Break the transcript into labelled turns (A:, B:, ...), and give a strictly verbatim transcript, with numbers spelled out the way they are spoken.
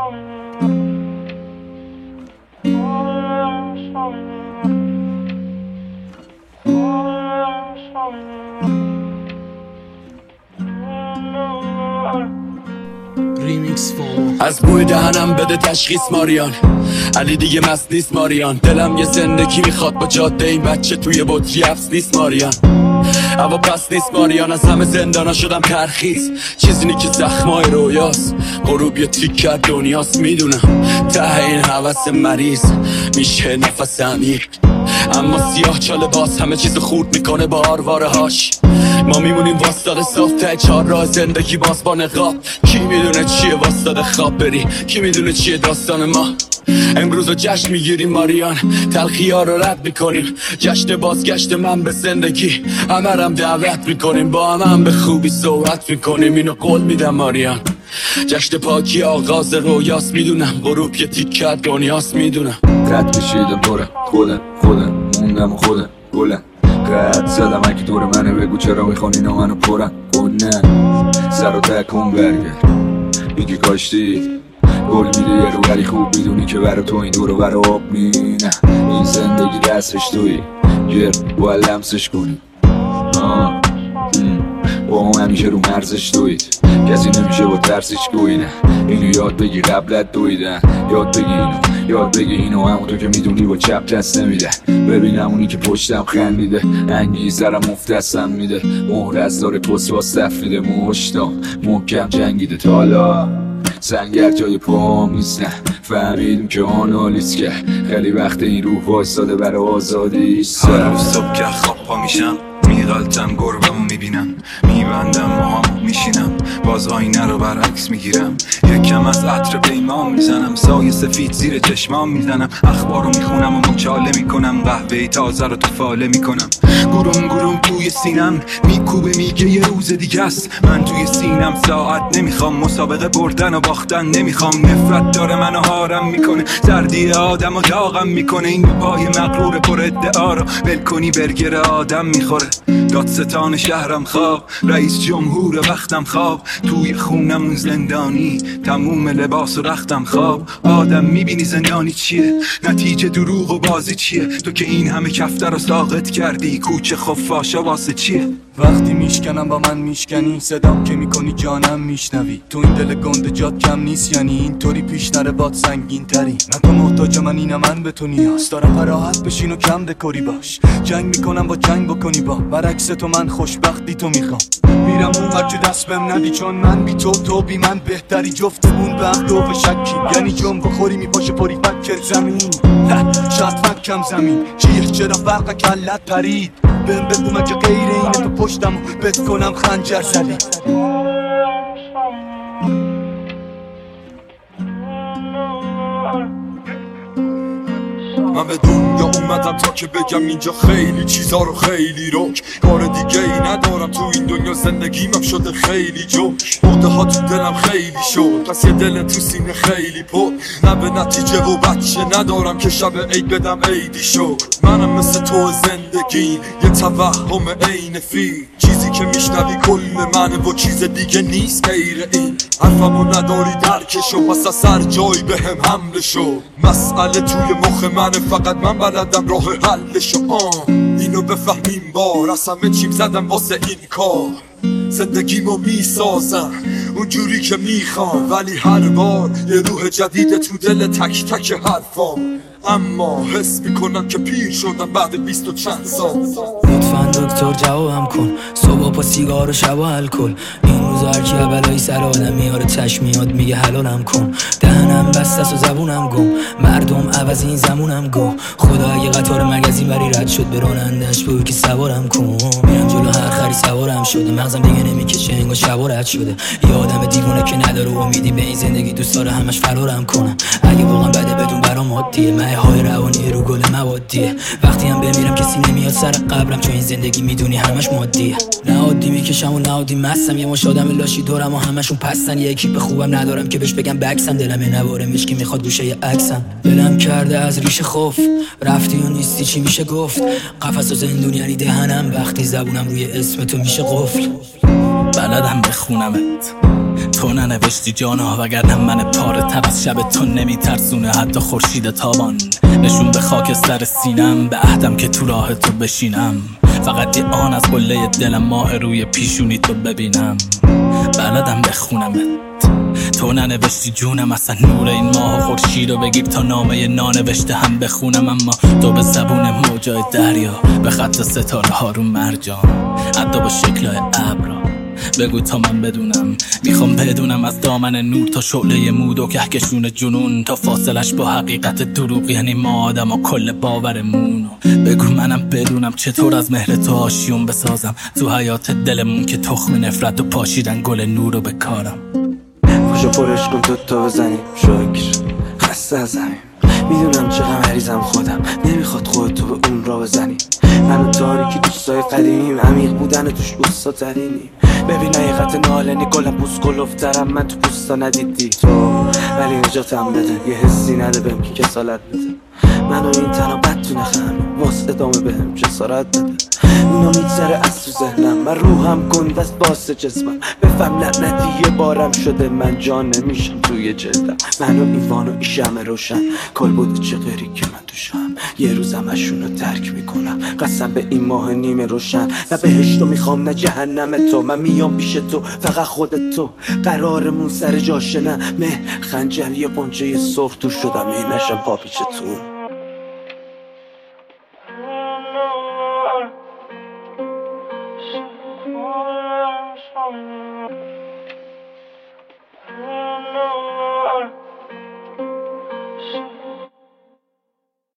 A: از بوی دهنم بده تشخیص ماریان، علی دیگه مست نیست ماریان. دلم یه زندگی میخواد با جاده این بچه توی بطری افس نیست ماریان. هوا پس نیست ماریان، از همه زندانا شدم ترخیص. چیزی نی که زخمای رویاست، غروب یه تیک کرد دنیاست. میدونم ته این حوث مریض میشه نفس عمیق، اما سیاه چاله باز همه چیز خورد میکنه با آرواره هاش. ما میمونیم واسطاده صاف ته چهار راه زندگی باز با نقاب. کی میدونه چیه واسطاده خواب بری، کی میدونه چیه داستان ما. امروز رو جشن میگیریم ماریان، تلخی ها رو رد میکنیم. جشن بازگشت من به زندگی، همه رم دعوت میکنیم. با همه هم به خوبی صحبت میکنیم، اینو قول میدم ماریان. جشن پاکی آغاز رویاست، میدونم غروب یه تیکه دنیاست. میدونم
B: قد کشیدم دورم، خودم خودم موندم خودم گلم. قد زدم اگه دور منه بگو چرا میخوان اینا منو پرن. خود نه سر و تکون برگرد میگی کاشتی گل میده یه رو ولی خوب میدونی که برا تو این دورو برا آب می. نه این زندگی دستش توی گر باید لمسش کنی. آه با هم همیشه رو مرزش دوید، کسی نمیشه با ترسش گوی. نه اینو یاد بگی قبلت دویدن، یاد بگی اینو یاد بگی اینو همونطور که میدونی با چپ دست نمیده. ببینم اونی که پشتم خندیده، انگی سرم مفتستم میده. مهر از داره پس با صف میده، مشتام محکم جنگیده. تا حالا سنگر جای پاهم نیست، نه فهمیدیم که آنالیز که خیلی وقت این روح وایستاده برای آزادیش.
C: هر روز صبح که خواب پا میشم میغلطم گربمو میبینم، میبندم موهامو میشینم، باز آینه رو برعکس میگیرم. یکم از عطر پیمان میزنم، سایه سفید زیر چشمام میزنم. اخبارو میخونم و مچاله میکنم، قهوه تازه رو تو فاله میکنم. گروم گروم توی سینم میکوبه میگه یه روز دیگه است. من توی سینم ساعت نمیخوام، مسابقه بردن و باختن نمیخوام. نفرت داره منو هارم میکنه، سردی آدم و داغم میکنه. این پای مغرور پر ادعا رو ول کنی برگر آدم میخوره. دادستان شهرم خواب، رئیس جمهور وقتم خواب. توی خونم اون زندانی، تموم لباس و رختم خواب. آدم میبینی زندانی چیه، نتیجه دروغ و بازی چیه. تو که این همه کفتر رو ساقط کردی، کوچه خفاشا واسه چیه.
D: وقتی میشکنم با من میشکنی، صدام که میکنی جانم میشنوی. تو این دل گنده جات کم نیست، یعنی اینطوری پیش نره باد سنگین تری. نه تو محتاج من اینم من به تو نیاز دارم، فراحت بشین و کم دکوری باش. جنگ میکنم با جنگ بکنی با برعکس تو، من خوشبختی تو میخوام. میرم اون وقت که دست بهم ندی، چون من بی تو تو بی من بهتری. جفتمون به هم دو شکی، یعنی جنب بخوری میپاشه پری فکر زمین. شاید فکم زمین چیه، چرا فرق کلت پرید. بهم بگو من که غیر اینه تو پشتم و بت کنم خنجر زدی.
E: من به دنیا اومدم تا که بگم اینجا خیلی چیزا رو خیلی روک. کار دیگه ای ندارم تو این دنیا، زندگیم شده خیلی جوک. مرده ها تو دلم خیلی شد، پس یه دل تو سینه خیلی پر. نه به نتیجه و بچه ندارم که شب عید بدم عیدی شد. منم مثل تو زندگی یه توهم عین فیل، چیزی که میشنوی کل منه و چیز دیگه نیست غیر این. حرفمو نداری درکشو، پس از سر جای به هم حمله شو. مسئله توی مخ منه، فقط من بلدم راه حلشو. آه اینو بفهمیم بار، از همه چیم زدم واسه این کار. زندگیمو میسازم اونجوری که میخوام، ولی هر بار یه روح جدید تو دل تک تک حرفام. اما حس میکنم که پیر شدم بعد بیست و چند سال.
F: لطفاً دکتر جوابم کن، صبح با سیگار و شب و الکل. این روزا هر کی بلایی سر آدم میاره تش میاد میگه حلالم کن. دهنم بسته است و زبونم گم، مردم عوض این زمونم گو. خدا اگه قطار مگزین بری رد شد، به رانندش بگو که سوارم کن. میرم جلو هر خری سوارم شده، مغزم دیگه نمیکشه انگار شب رد شده. یه آدم دیوونه که نداره امیدی به این زندگی، دوست داره همش فرارم کنم. اگه واقعا بده بدون برام عادیه، مه های روانی رو گل موادیه. وقتی هم بمیرم کسی نمیاد سر قبرم، چون این زندگی میدونی همش مادیه. نه عادی میکشم و نه عادی مستم، یه مش آدم لاشی دورم و همشون پستن. یه اکیپ خوبم ندارم که بهش بگم بکسن، دلم یه نواره مشکی میخواد گوشه یه عکسم. دلم کرده از ریشه خوف، رفتی و نیستی چی میشه گفت. قفس و زندون یعنی دهنم، وقتی زبونم روی اسم تو میشه قفل.
G: بلدم بخونمت،
F: تو ننوشتی جانا، وگرنه من پاره تب از شب تو نمیترسونه حتی خورشید تابان. نشون به خاک سر سینم، به عهدم که تو راه تو بشینم، فقط یه آن از قله دلم ماه روی پیشونی تو ببینم. بلدم بخونمت، تو ننوشتی جونم، اصلا نور این ماه و خورشید رو بگیر تا نامه نانوشته هم بخونم. اما تو به زبون موجای دریا، به خط ستاره ها رو مرجان، حتی با شکلای ابرا بگو تا من بدونم. میخوام بدونم از دامن نور تا شعله مود و کهکشون جنون، تا فاصلش با حقیقت دروغ، یعنی ما آدم و کل باورمون. بگو منم بدونم چطور از مهر تو آشیون بسازم تو حیات دلمون که تخم نفرت و پاشیدن گل نور رو بکارم.
G: پاشو پرش کن تو تا بزنیم، شکر خسته از همین. میدونم چقدر مریضم خودم، نمیخواد خودتو به اون را بزنی. من و تاریکی دوستای قدیمیم، عمیق بودن توش اوستا ترینیم. ببین حقیقت نالنی گلم پوست کلوفترم، من تو پوستا ندیدی تو، ولی نجاتم بده. یه حسی نده بهم که کسالت بده، منو این تنها بد تو نخم، واسه ادامه بهم جسارت بده. اینا میگذره از تو ذهنم، من روحم گنده است واسه جسمم. بفهم لعنتی یه بارم شده، من جان نمیشم توی جلدم. منو ایوان و این شمع روشن، کل بوده چه غیری که من توشم. یه روزم اشونو ترک میکنم، قسم به این ماه نیمه روشن. نه بهشتو میخوام نه جهنم تو، من میام پیش تو فقط خودت تو. قرارمون سر جاشه، نه مه خنجر یه قنچه سرخ تو شدم، این نشم پا پیچ تو.